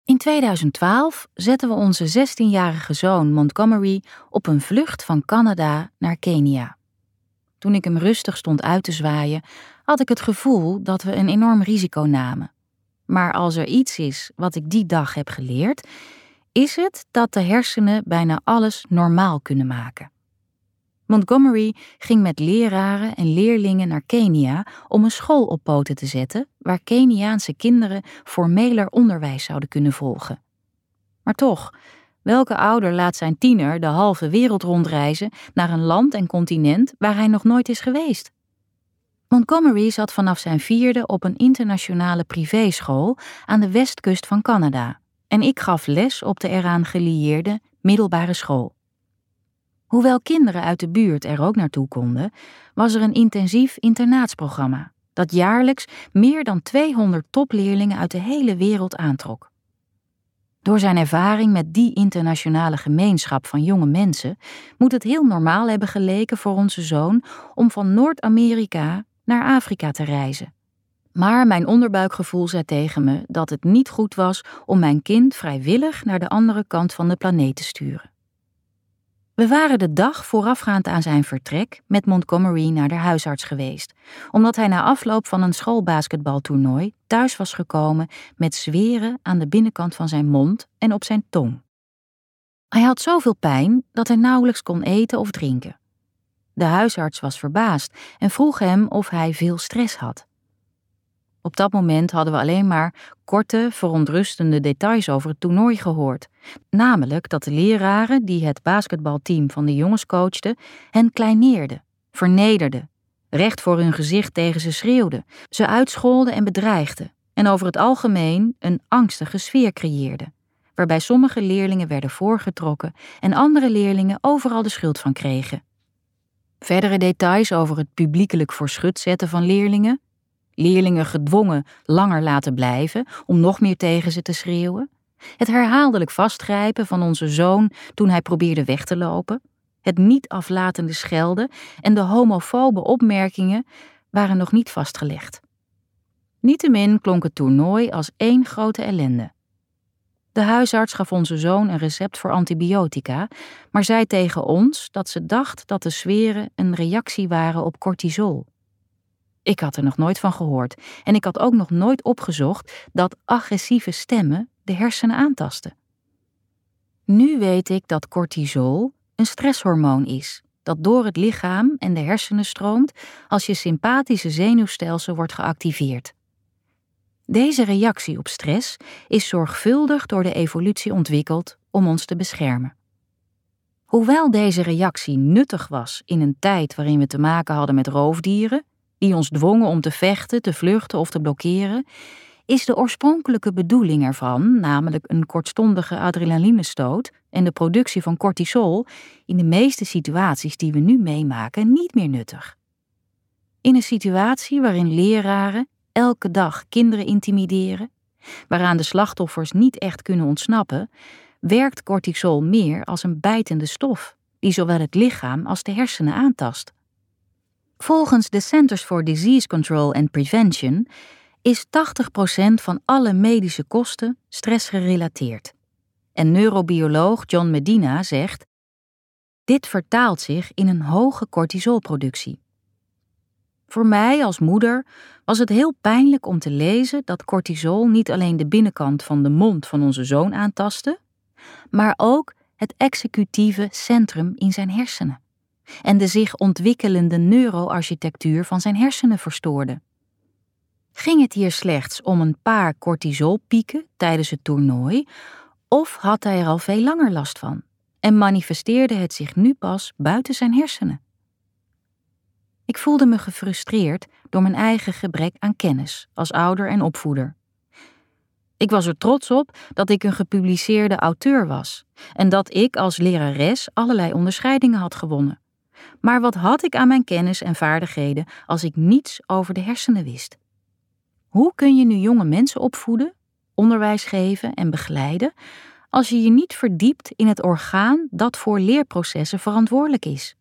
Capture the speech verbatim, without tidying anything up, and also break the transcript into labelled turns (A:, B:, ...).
A: In tweeduizend twaalf zetten we onze zestienjarige zoon Montgomery op een vlucht van Canada naar Kenia. Toen ik hem rustig stond uit te zwaaien, had ik het gevoel dat we een enorm risico namen. Maar als er iets is wat ik die dag heb geleerd, is het dat de hersenen bijna alles normaal kunnen maken. Montgomery ging met leraren en leerlingen naar Kenia om een school op poten te zetten waar Keniaanse kinderen formeler onderwijs zouden kunnen volgen. Maar toch, welke ouder laat zijn tiener de halve wereld rondreizen naar een land en continent waar hij nog nooit is geweest? Montgomery zat vanaf zijn vierde op een internationale privéschool aan de westkust van Canada en ik gaf les op de eraan gelieerde middelbare school. Hoewel kinderen uit de buurt er ook naartoe konden, was er een intensief internaatsprogramma dat jaarlijks meer dan tweehonderd topleerlingen uit de hele wereld aantrok. Door zijn ervaring met die internationale gemeenschap van jonge mensen moet het heel normaal hebben geleken voor onze zoon om van Noord-Amerika naar Afrika te reizen. Maar mijn onderbuikgevoel zei tegen me dat het niet goed was om mijn kind vrijwillig naar de andere kant van de planeet te sturen. We waren de dag voorafgaand aan zijn vertrek met Montgomery naar de huisarts geweest, omdat hij na afloop van een schoolbasketbaltoernooi thuis was gekomen met zweren aan de binnenkant van zijn mond en op zijn tong. Hij had zoveel pijn dat hij nauwelijks kon eten of drinken. De huisarts was verbaasd en vroeg hem of hij veel stress had. Op dat moment hadden we alleen maar korte, verontrustende details over het toernooi gehoord. Namelijk dat de leraren die het basketbalteam van de jongens coachten hen kleineerden, vernederden, recht voor hun gezicht tegen ze schreeuwden, ze uitscholden en bedreigden en over het algemeen een angstige sfeer creëerden, waarbij sommige leerlingen werden voorgetrokken en andere leerlingen overal de schuld van kregen. Verdere details over het publiekelijk voor schut zetten van leerlingen, leerlingen gedwongen langer laten blijven om nog meer tegen ze te schreeuwen, het herhaaldelijk vastgrijpen van onze zoon toen hij probeerde weg te lopen, het niet aflatende schelden en de homofobe opmerkingen waren nog niet vastgelegd. Niettemin klonk het toernooi als één grote ellende. De huisarts gaf onze zoon een recept voor antibiotica, maar zei tegen ons dat ze dacht dat de zweren een reactie waren op cortisol. Ik had er nog nooit van gehoord en ik had ook nog nooit opgezocht dat agressieve stemmen de hersenen aantasten. Nu weet ik dat cortisol een stresshormoon is, dat door het lichaam en de hersenen stroomt als je sympathische zenuwstelsel wordt geactiveerd. Deze reactie op stress is zorgvuldig door de evolutie ontwikkeld om ons te beschermen. Hoewel deze reactie nuttig was in een tijd waarin we te maken hadden met roofdieren, die ons dwongen om te vechten, te vluchten of te blokkeren, is de oorspronkelijke bedoeling ervan, namelijk een kortstondige adrenalinestoot en de productie van cortisol, in de meeste situaties die we nu meemaken niet meer nuttig. In een situatie waarin leraren elke dag kinderen intimideren, waaraan de slachtoffers niet echt kunnen ontsnappen, werkt cortisol meer als een bijtende stof, die zowel het lichaam als de hersenen aantast. Volgens de Centers for Disease Control and Prevention is tachtig procent van alle medische kosten stressgerelateerd. En neurobioloog John Medina zegt: dit vertaalt zich in een hoge cortisolproductie. Voor mij als moeder was het heel pijnlijk om te lezen dat cortisol niet alleen de binnenkant van de mond van onze zoon aantastte, maar ook het executieve centrum in zijn hersenen en de zich ontwikkelende neuroarchitectuur van zijn hersenen verstoorde. Ging het hier slechts om een paar cortisolpieken tijdens het toernooi, of had hij er al veel langer last van en manifesteerde het zich nu pas buiten zijn hersenen? Ik voelde me gefrustreerd door mijn eigen gebrek aan kennis als ouder en opvoeder. Ik was er trots op dat ik een gepubliceerde auteur was en dat ik als lerares allerlei onderscheidingen had gewonnen. Maar wat had ik aan mijn kennis en vaardigheden als ik niets over de hersenen wist? Hoe kun je nu jonge mensen opvoeden, onderwijs geven en begeleiden als je je niet verdiept in het orgaan dat voor leerprocessen verantwoordelijk is?